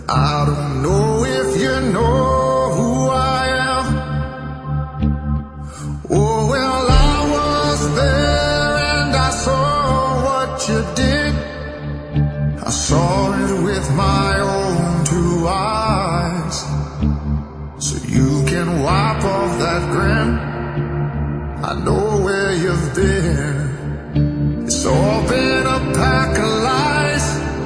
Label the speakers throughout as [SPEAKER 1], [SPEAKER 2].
[SPEAKER 1] I don't know if you know who I am. Oh, well, I was there and I saw what you did. I saw it with my own two eyes. So you can wipe off that grin. I know where you've been. It's all been a pack of lies.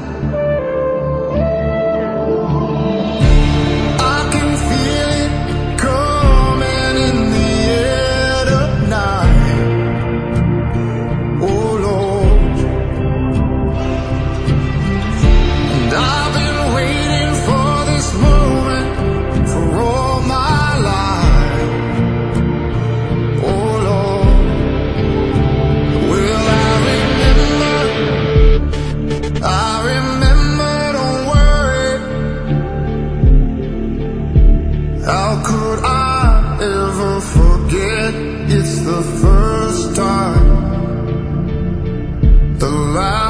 [SPEAKER 1] I can feel it coming in the air tonight. Oh Lord. And I've been waiting for this moment for all my life. Oh Lord. Well, I remember, don't worry. How could I ever forget? It's the first time, the last